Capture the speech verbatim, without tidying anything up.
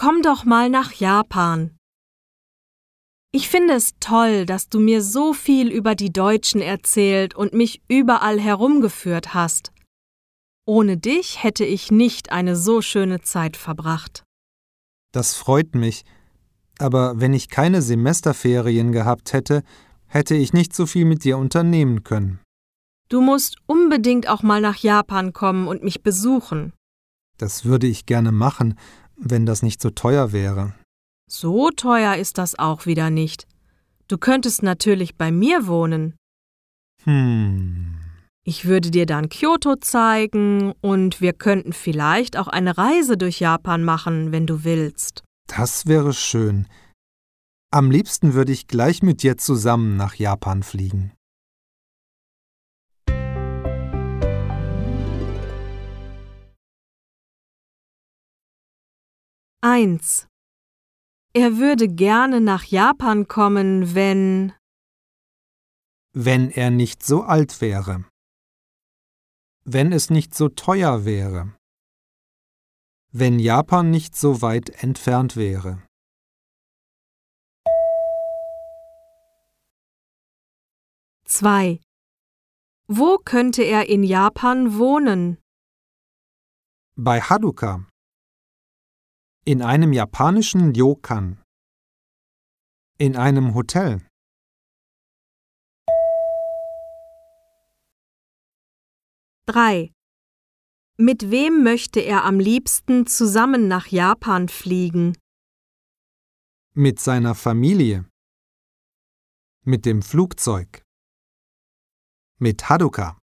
Komm doch mal nach Japan. Ich finde es toll, dass du mir so viel über die Deutschen erzählt und mich überall herumgeführt hast. Ohne dich hätte ich nicht eine so schöne Zeit verbracht. Das freut mich, aber wenn ich keine Semesterferien gehabt hätte, hätte ich nicht so viel mit dir unternehmen können. Du musst unbedingt auch mal nach Japan kommen und mich besuchen. Das würde ich gerne machen, wenn das nicht so teuer wäre. So teuer ist das auch wieder nicht. Du könntest natürlich bei mir wohnen. Hm. Ich würde dir dann Kyoto zeigen und wir könnten vielleicht auch eine Reise durch Japan machen, wenn du willst. Das wäre schön. Am liebsten würde ich gleich mit dir zusammen nach Japan fliegen. eins. Er würde gerne nach Japan kommen, wenn… Wenn er nicht so alt wäre. Wenn es nicht so teuer wäre. Wenn Japan nicht so weit entfernt wäre. zwei. Wo könnte er in Japan wohnen? Bei Haruka. In einem japanischen Ryokan. In einem Hotel. drei. Mit wem möchte er am liebsten zusammen nach Japan fliegen? Mit seiner Familie. Mit dem Flugzeug. Mit Haruka.